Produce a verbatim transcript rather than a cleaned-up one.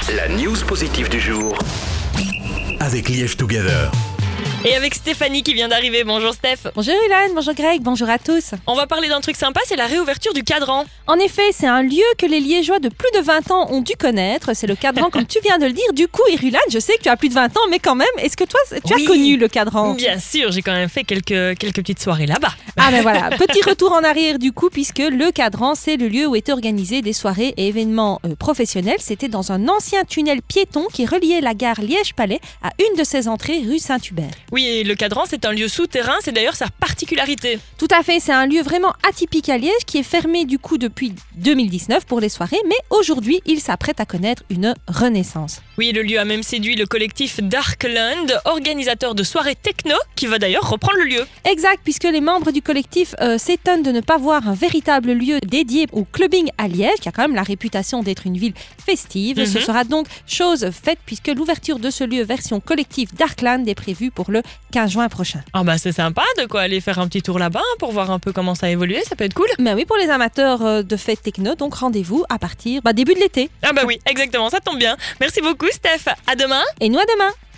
La news positive du jour avec Liège Together. Et avec Stéphanie qui vient d'arriver. Bonjour Steph. Bonjour Ilan, bonjour Greg, bonjour à tous. On va parler d'un truc sympa, c'est la réouverture du cadran. En effet, c'est un lieu que les Liégeois de plus de vingt ans ont dû connaître. C'est le cadran, comme tu viens de le dire. Du coup, Irulan, je sais que tu as plus de vingt ans, mais quand même, est-ce que toi, tu Oui. as connu le cadran ? Bien sûr, j'ai quand même fait quelques, quelques petites soirées là-bas. Ah ben voilà, petit retour en arrière du coup, puisque le cadran, c'est le lieu où étaient organisés des soirées et événements euh, professionnels. C'était dans un ancien tunnel piéton qui reliait la gare Liège-Palais à une de ses entrées rue Saint-Hubert. Oui, et le cadran, c'est un lieu souterrain, c'est d'ailleurs sa particularité. Tout à fait, c'est un lieu vraiment atypique à Liège qui est fermé du coup depuis deux mille dix-neuf pour les soirées, mais aujourd'hui, il s'apprête à connaître une renaissance. Oui, le lieu a même séduit le collectif Darkland, organisateur de soirées techno, qui va d'ailleurs reprendre le lieu. Exact, puisque les membres du collectif euh, s'étonnent de ne pas voir un véritable lieu dédié au clubbing à Liège, qui a quand même la réputation d'être une ville festive. Mm-hmm. Ce sera donc chose faite, puisque l'ouverture de ce lieu version collectif Darkland est prévue pour le quinze juin prochain. Ah bah c'est sympa de quoi aller faire un petit tour là-bas hein, pour voir un peu comment ça a évolué, ça peut être cool. Mais oui, pour les amateurs euh, de fêtes techno, donc rendez-vous à partir bah, début de l'été. Ah bah oui, exactement, ça tombe bien. Merci beaucoup Steph, à demain. Et nous à demain.